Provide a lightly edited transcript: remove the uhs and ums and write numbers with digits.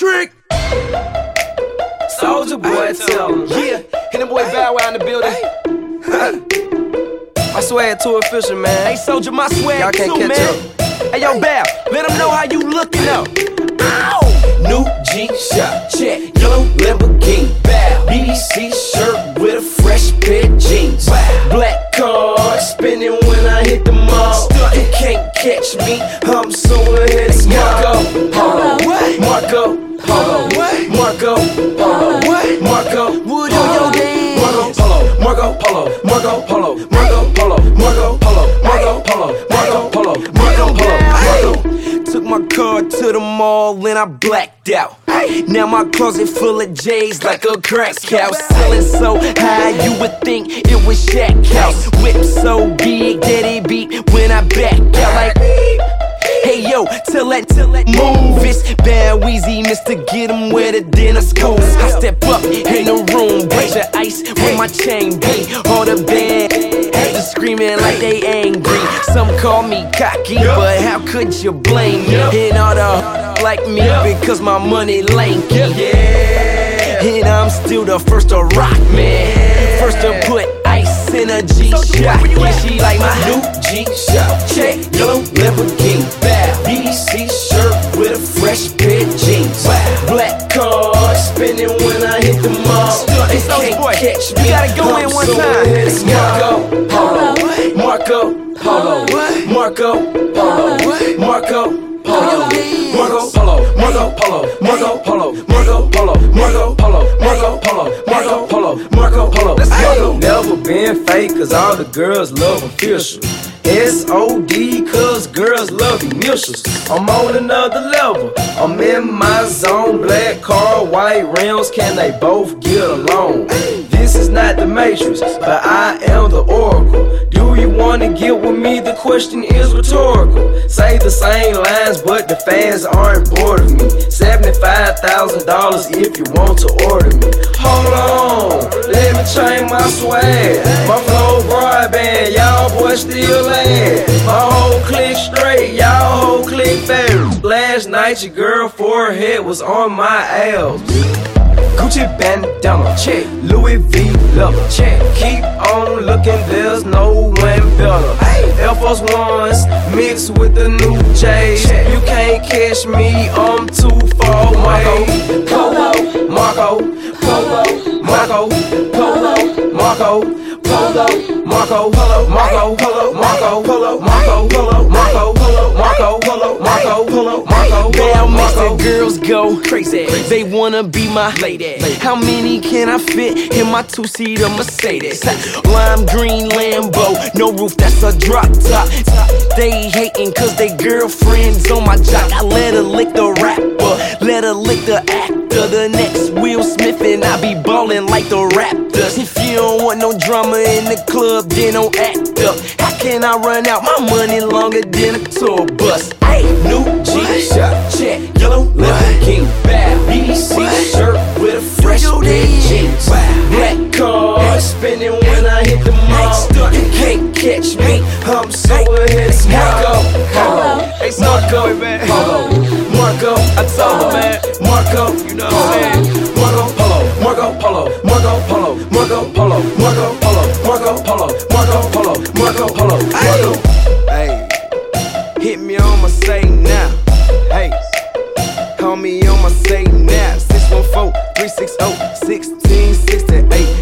Trick. Soulja Boy, tell him. Yeah, and the boy Bow Wow in the building. My swag too official, man. Hey, Soulja, my swag y'all can't too, catch man. Up. Hey, yo, Bow, let them know how you looking up. Ow! New G-Shock, check, yellow Lamborghini. Bow, BBC shirt with a fresh pair of jeans. Wow. Black card, spinning when I hit the mall. You can't catch me, I'm so ahead of Marco Polo. Marco Polo. Marco Polo. Marco Wood on your dance. Marco Polo. Marco Polo. Marco Polo. Marco Polo. Marco Polo. Marco Polo. Marco Polo. Marco Polo. Took my car to the mall and I blacked out. Now my closet full of J's like a crack house. Selling so high you would think it was Shaq House. Whip so big that it beat when I back out like. Hey yo, till that move. It's Bow Weezy, Mr. Get 'em where the dinner's cold. I step up in the room, break your ice with my chain beat. All the band haters screaming like they angry. Some call me cocky, but how could you blame me? And all the like me because my money lanky. Yeah, and I'm still the first to rock, man. First to put ice in a G-Shock. Yeah, she like my new G-Shock. Check, yellow Lamborghini. BBC shirt with a fresh pair of jeans. Black card, spinning when I hit the mall. They can't catch me. You gotta go in one time. It's Marco Polo. Marco Polo. Marco Polo. Marco Polo. Marco Polo. Marco Polo. Marco Polo. Marco Polo. Marco Polo. Marco Polo. Marco Polo. Marco Polo. Let's go. Never been fake, cause all the girls love official. S.O.D. cause girls love initials. I'm on another level, I'm in my zone. Black car, white rims, can they both get along? This is not the Matrix, but I am the Oracle. Do you wanna get with me? The question is rhetorical. Say the same lines, but the fans aren't bored of me. $75,000 if you want to order me. Hold on, let me change my swag. My flow broadband, y'all boys still lad. My whole clique straight, y'all whole clique fair. Last night your girl forehead was on my ass. Gucci bandana, check. Louis V leather, check. Keep on looking, there's no one better. Air Force Ones mixed with the new J's. You can't catch me, I'm too far away. Polo, Marco, Polo, Marco, Polo, Marco, Polo, Marco, Polo, Marco, Polo, Marco, Polo, Marco, Polo, Marco, Polo, Marco, Polo, Marco, Polo, Marco. Now makes the girls go crazy. They wanna be my lady. How many can I fit in my two-seater Mercedes? Lime green Lambo, no roof, that's a drop top. They hating cause they girlfriends on my jock. I let her lick the rapper, let her lick the actor. The next Will Smith and I be ballin' like the Raptors. If you don't want no drama in the club, then don't act up. How can I run out my money longer than a tour bus? Hey, new G-Shock, check, yellow Lamborghini. BBC shirt with a fresh pair of jeans. Black card, spinning when I hit the mall. You can't catch me, I'm so ahead of Marco Polo. Hey, Marco Polo. Marco, I told him, man. Marco, you know what I'm saying? Marco Polo. Marco Polo. Marco Polo. Marco Polo. Marco Polo. Marco Polo. Marco Polo. Marco Polo. Marco. Hey, hit me on my say now. Hey, call me on my say now. 614-360-1668.